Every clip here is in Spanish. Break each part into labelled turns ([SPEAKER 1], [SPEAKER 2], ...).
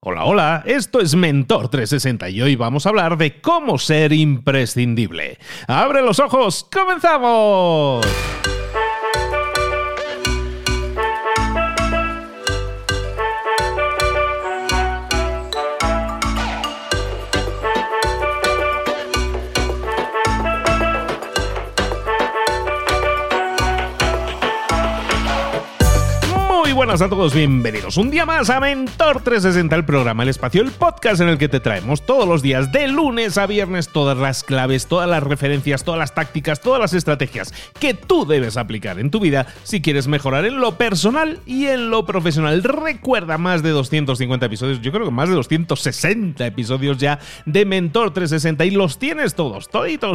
[SPEAKER 1] Hola, hola, esto es Mentor 360 y hoy vamos a hablar de cómo ser imprescindible. ¡Abre los ojos! ¡Comenzamos! Buenas a todos, bienvenidos un día más a Mentor 360, el programa, el espacio, el podcast en el que te traemos todos los días, de lunes a viernes, todas las claves, todas las referencias, todas las tácticas, todas las estrategias que tú debes aplicar en tu vida si quieres mejorar en lo personal y en lo profesional. Recuerda, más de 250 episodios, yo creo que más de 260 episodios ya de Mentor 360 y los tienes todos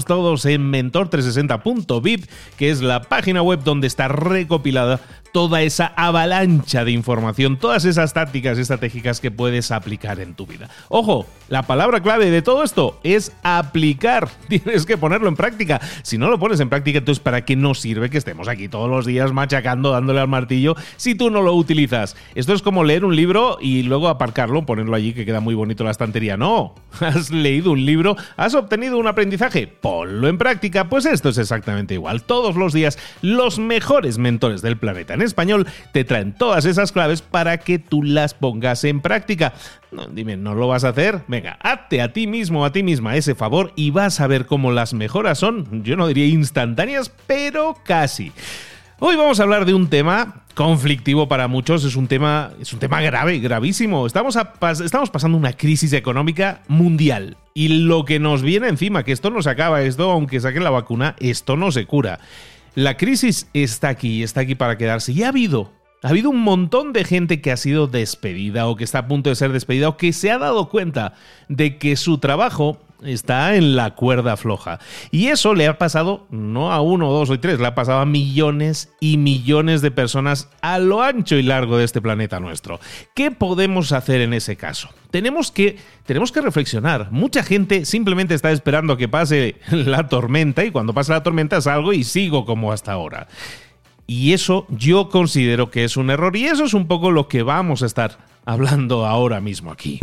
[SPEAKER 1] en mentor360.vip, que es la página web donde está recopilada toda esa avalancha de información, todas esas tácticas estratégicas que puedes aplicar en tu vida. Ojo, la palabra clave de todo esto es aplicar. Tienes que ponerlo en práctica. Si no lo pones en práctica, entonces ¿para qué nos sirve que estemos aquí todos los días machacando, dándole al martillo, si tú no lo utilizas? Esto es como leer un libro y luego aparcarlo, ponerlo allí que queda muy bonito en la estantería. No, has leído un libro, has obtenido un aprendizaje, ponlo en práctica. Pues esto es exactamente igual. Todos los días los mejores mentores del planeta en español te traen todas esas claves para que tú las pongas en práctica. No, dime, ¿no lo vas a hacer? Venga, hazte a ti mismo, a ti misma ese favor y vas a ver cómo las mejoras son, yo no diría instantáneas, pero casi. Hoy vamos a hablar de un tema conflictivo para muchos, es un tema grave, gravísimo. Estamos pasando una crisis económica mundial y lo que nos viene encima, que esto no se acaba, esto aunque saquen la vacuna, esto no se cura. La crisis está aquí para quedarse y ha habido un montón de gente que ha sido despedida o que está a punto de ser despedida o que se ha dado cuenta de que su trabajo está en la cuerda floja. Y eso le ha pasado no a uno, dos o tres, le ha pasado a millones y millones de personas a lo ancho y largo de este planeta nuestro. ¿Qué podemos hacer en ese caso? Tenemos que reflexionar. Mucha gente simplemente está esperando que pase la tormenta y cuando pase la tormenta salgo y sigo como hasta ahora. Y eso yo considero que es un error y eso es un poco lo que vamos a estar hablando ahora mismo aquí.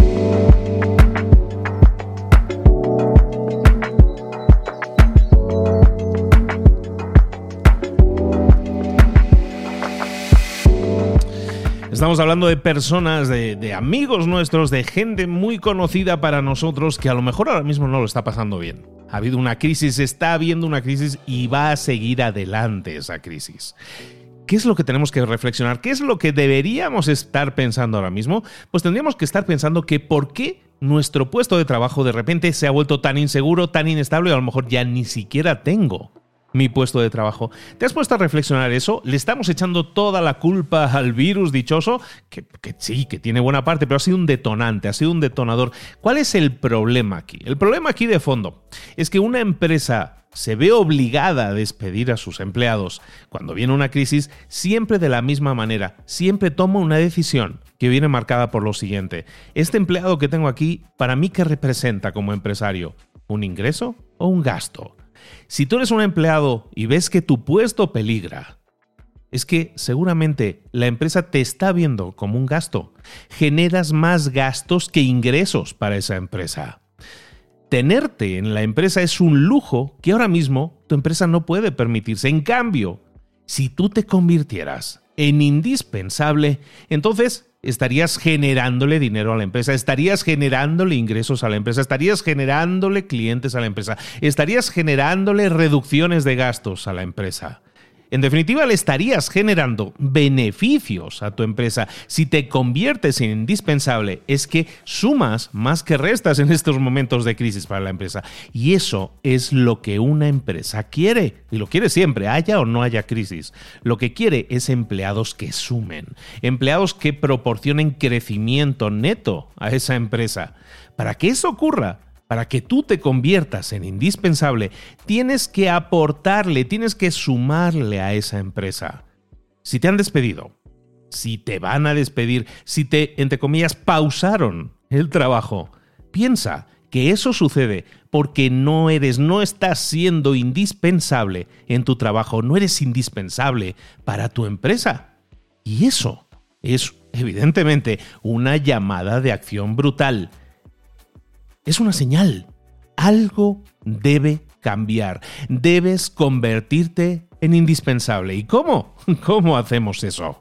[SPEAKER 1] Estamos hablando de personas, de amigos nuestros, de gente muy conocida para nosotros que a lo mejor ahora mismo no lo está pasando bien. Ha habido una crisis, está habiendo una crisis y va a seguir adelante esa crisis. ¿Qué es lo que tenemos que reflexionar? ¿Qué es lo que deberíamos estar pensando ahora mismo? Pues tendríamos que estar pensando que ¿por qué nuestro puesto de trabajo de repente se ha vuelto tan inseguro, tan inestable y a lo mejor ya ni siquiera tengo mi puesto de trabajo? ¿Te has puesto a reflexionar eso? ¿Le estamos echando toda la culpa al virus dichoso? Que sí, que tiene buena parte, pero ha sido un detonante, ha sido un detonador. ¿Cuál es el problema aquí? El problema aquí de fondo es que una empresa se ve obligada a despedir a sus empleados cuando viene una crisis siempre de la misma manera, siempre toma una decisión que viene marcada por lo siguiente. ¿Este empleado que tengo aquí, para mí, qué representa como empresario? ¿Un ingreso o un gasto? Si tú eres un empleado y ves que tu puesto peligra, es que seguramente la empresa te está viendo como un gasto. Generas más gastos que ingresos para esa empresa. Tenerte en la empresa es un lujo que ahora mismo tu empresa no puede permitirse. En cambio, si tú te convirtieras en indispensable, entonces estarías generándole dinero a la empresa, estarías generándole ingresos a la empresa, estarías generándole clientes a la empresa, estarías generándole reducciones de gastos a la empresa. En definitiva, le estarías generando beneficios a tu empresa. Si te conviertes en indispensable, es que sumas más que restas en estos momentos de crisis para la empresa. Y eso es lo que una empresa quiere. Y lo quiere siempre, haya o no haya crisis. Lo que quiere es empleados que sumen, empleados que proporcionen crecimiento neto a esa empresa. Para que eso ocurra, para que tú te conviertas en indispensable, tienes que aportarle, tienes que sumarle a esa empresa. Si te han despedido, si te van a despedir, si te, entre comillas, pausaron el trabajo, piensa que eso sucede porque no estás siendo indispensable en tu trabajo, no eres indispensable para tu empresa. Y eso es evidentemente, una llamada de acción brutal. Es una señal. Algo debe cambiar. Debes convertirte en indispensable. ¿Y cómo? ¿Cómo hacemos eso?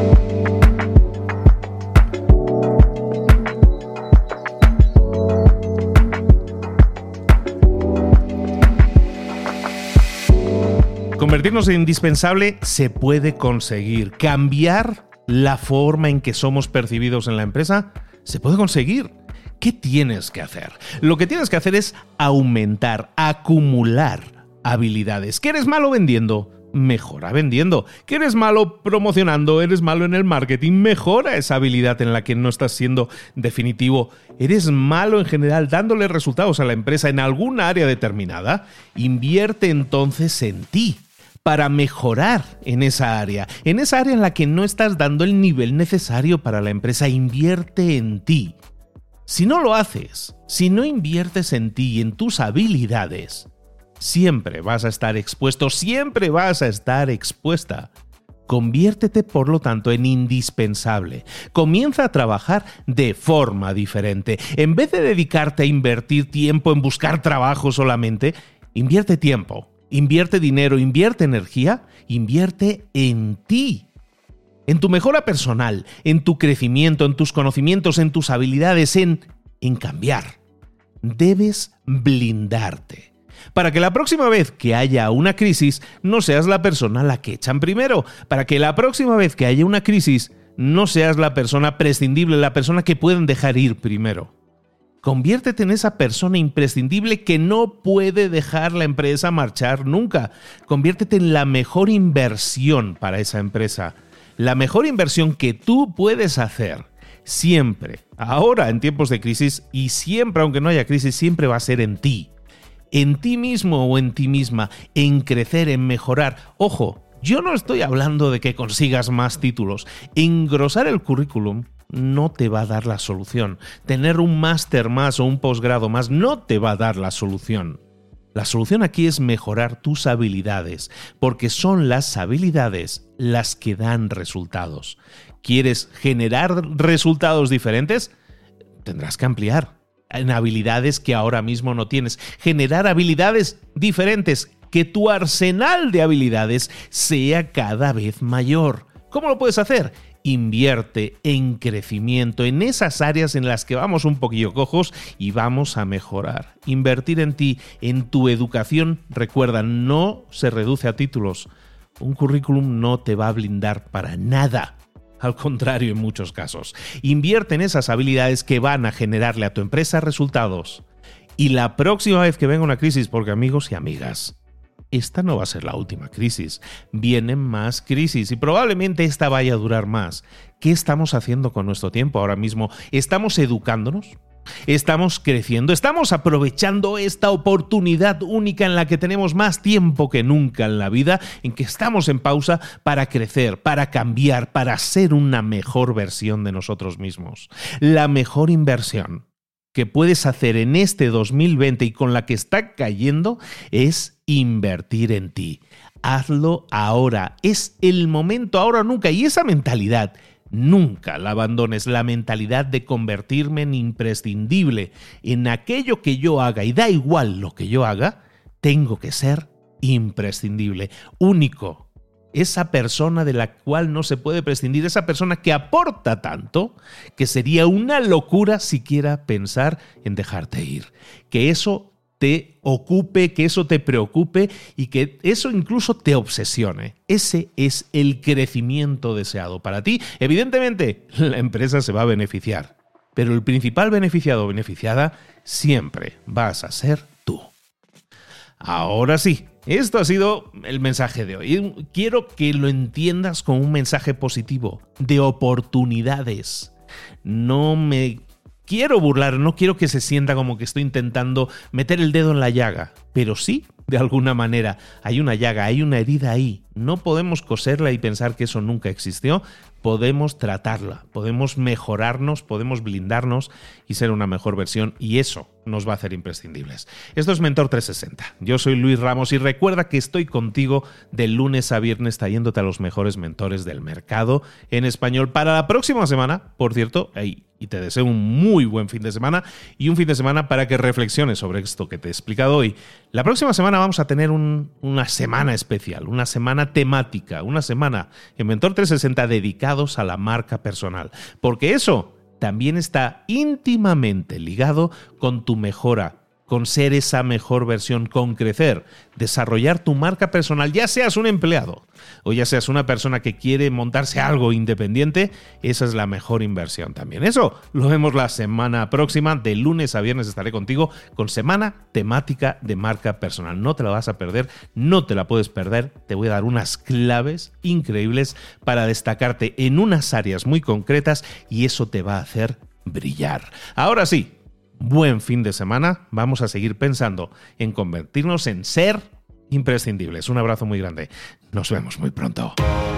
[SPEAKER 1] Convertirnos en indispensable se puede conseguir. Cambiar la forma en que somos percibidos en la empresa se puede conseguir. ¿Qué tienes que hacer? Lo que tienes que hacer es aumentar, acumular habilidades. ¿Que eres malo vendiendo? Mejora vendiendo. ¿Que eres malo promocionando? ¿Eres malo en el marketing? Mejora esa habilidad en la que no estás siendo definitivo. ¿Eres malo en general dándole resultados a la empresa en alguna área determinada? Invierte entonces en ti para mejorar en esa área en la que no estás dando el nivel necesario para la empresa. Invierte en ti. Si no lo haces, si no inviertes en ti y en tus habilidades, siempre vas a estar expuesto, siempre vas a estar expuesta. Conviértete, por lo tanto, en indispensable. Comienza a trabajar de forma diferente. En vez de dedicarte a invertir tiempo en buscar trabajo solamente, invierte tiempo, invierte dinero, invierte energía, invierte en ti. En tu mejora personal, en tu crecimiento, en tus conocimientos, en tus habilidades, en cambiar. Debes blindarte. Para que la próxima vez que haya una crisis, no seas la persona a la que echan primero. Para que la próxima vez que haya una crisis, no seas la persona prescindible, la persona que pueden dejar ir primero. Conviértete en esa persona imprescindible que no puede dejar la empresa marchar nunca. Conviértete en la mejor inversión para esa empresa. La mejor inversión que tú puedes hacer siempre, ahora en tiempos de crisis y siempre, aunque no haya crisis, siempre va a ser en ti. En ti mismo o en ti misma, en crecer, en mejorar. Ojo, yo no estoy hablando de que consigas más títulos. Engrosar el currículum no te va a dar la solución. Tener un máster más o un posgrado más no te va a dar la solución. La solución aquí es mejorar tus habilidades, porque son las habilidades las que dan resultados. ¿Quieres generar resultados diferentes? Tendrás que ampliar en habilidades que ahora mismo no tienes. Generar habilidades diferentes, que tu arsenal de habilidades sea cada vez mayor. ¿Cómo lo puedes hacer? Invierte en crecimiento, en esas áreas en las que vamos un poquillo cojos y vamos a mejorar. Invertir en ti, en tu educación. Recuerda, no se reduce a títulos. Un currículum no te va a blindar para nada. Al contrario, en muchos casos. Invierte en esas habilidades que van a generarle a tu empresa resultados. Y la próxima vez que venga una crisis, porque amigos y amigas, esta no va a ser la última crisis. Vienen más crisis y probablemente esta vaya a durar más. ¿Qué estamos haciendo con nuestro tiempo ahora mismo? ¿Estamos educándonos? ¿Estamos creciendo? ¿Estamos aprovechando esta oportunidad única en la que tenemos más tiempo que nunca en la vida, en que estamos en pausa para crecer, para cambiar, para ser una mejor versión de nosotros mismos? La mejor inversión que puedes hacer en este 2020 y con la que está cayendo es invertir en ti. Hazlo ahora. Es el momento, ahora o nunca. Y esa mentalidad, nunca la abandones. La mentalidad de convertirme en imprescindible. En aquello que yo haga, y da igual lo que yo haga, tengo que ser imprescindible, único. Esa persona de la cual no se puede prescindir, esa persona que aporta tanto que sería una locura siquiera pensar en dejarte ir. Que eso te ocupe, que eso te preocupe y que eso incluso te obsesione. Ese es el crecimiento deseado para ti. Evidentemente, la empresa se va a beneficiar, pero el principal beneficiado o beneficiada siempre vas a ser tú. Ahora sí. Esto ha sido el mensaje de hoy. Quiero que lo entiendas como un mensaje positivo, de oportunidades. No me quiero burlar, no quiero que se sienta como que estoy intentando meter el dedo en la llaga, pero sí, de alguna manera, hay una llaga, hay una herida ahí. No podemos coserla y pensar que eso nunca existió. podemos tratarla, podemos mejorarnos, podemos blindarnos y ser una mejor versión, y eso nos va a hacer imprescindibles. Esto es Mentor 360. Yo soy Luis Ramos y recuerda que estoy contigo de lunes a viernes trayéndote a los mejores mentores del mercado en español para la próxima semana, por cierto, y te deseo un muy buen fin de semana y un fin de semana para que reflexiones sobre esto que te he explicado hoy. La próxima semana vamos a tener una semana especial, una semana temática, una semana en Mentor 360 dedicados a la marca personal, porque eso también está íntimamente ligado con tu mejora, con ser esa mejor versión, con crecer, desarrollar tu marca personal, ya seas un empleado o ya seas una persona que quiere montarse algo independiente, esa es la mejor inversión también. Eso lo vemos la semana próxima, de lunes a viernes estaré contigo con semana temática de marca personal. No te la vas a perder, no te la puedes perder, te voy a dar unas claves increíbles para destacarte en unas áreas muy concretas y eso te va a hacer brillar. Ahora sí, buen fin de semana. Vamos a seguir pensando en convertirnos en ser imprescindibles. Un abrazo muy grande. Nos vemos muy pronto.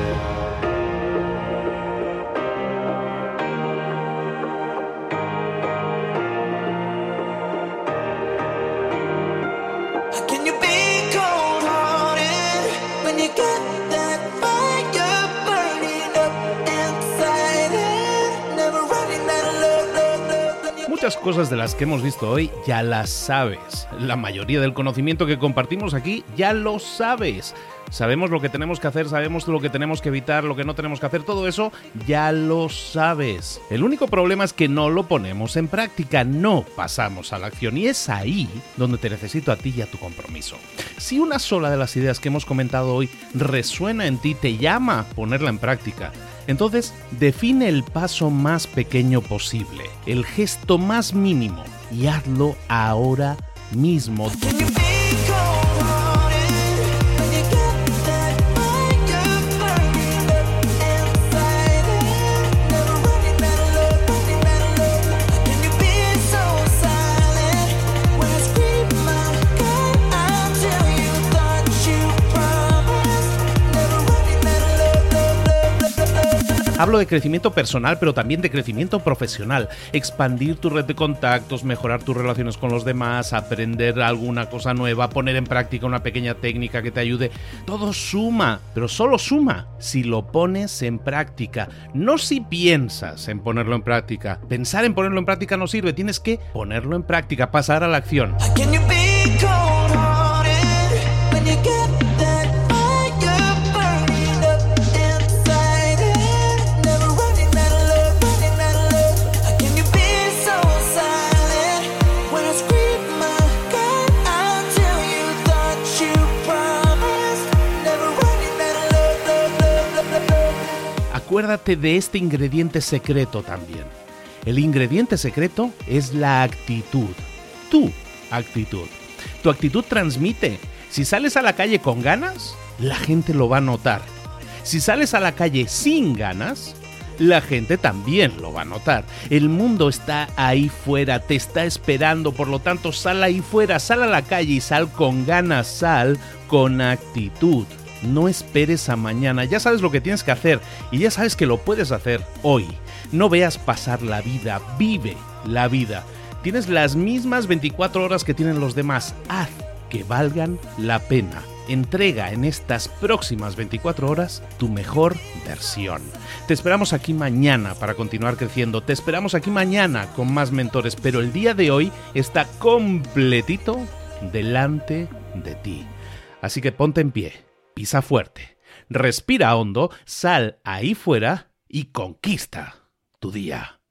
[SPEAKER 1] Muchas cosas de las que hemos visto hoy ya las sabes. La mayoría del conocimiento que compartimos aquí ya lo sabes. Sabemos lo que tenemos que hacer, sabemos lo que tenemos que evitar, lo que no tenemos que hacer, todo eso ya lo sabes. El único problema es que no lo ponemos en práctica, no pasamos a la acción, y es ahí donde te necesito a ti y a tu compromiso. Si una sola de las ideas que hemos comentado hoy resuena en ti, te llama a ponerla en práctica, entonces define el paso más pequeño posible, el gesto más mínimo, y hazlo ahora mismo. Hablo de crecimiento personal, pero también de crecimiento profesional. Expandir tu red de contactos, mejorar tus relaciones con los demás, aprender alguna cosa nueva, poner en práctica una pequeña técnica que te ayude. Todo suma, pero solo suma si lo pones en práctica. No si piensas en ponerlo en práctica. Pensar en ponerlo en práctica no sirve. Tienes que ponerlo en práctica, pasar a la acción. Acuérdate de este ingrediente secreto también. El ingrediente secreto es la actitud. Tu actitud. Tu actitud transmite. Si sales a la calle con ganas, la gente lo va a notar. Si sales a la calle sin ganas, la gente también lo va a notar. El mundo está ahí fuera, te está esperando, por lo tanto sal ahí fuera, sal a la calle y sal con ganas, sal con actitud. No esperes a mañana, ya sabes lo que tienes que hacer y ya sabes que lo puedes hacer hoy. No veas pasar la vida, vive la vida. Tienes las mismas 24 horas que tienen los demás, haz que valgan la pena. Entrega en estas próximas 24 horas tu mejor versión. Te esperamos aquí mañana para continuar creciendo, te esperamos aquí mañana con más mentores, pero el día de hoy está completito delante de ti. Así que ponte en pie. Pisa fuerte, respira hondo, sal ahí fuera y conquista tu día.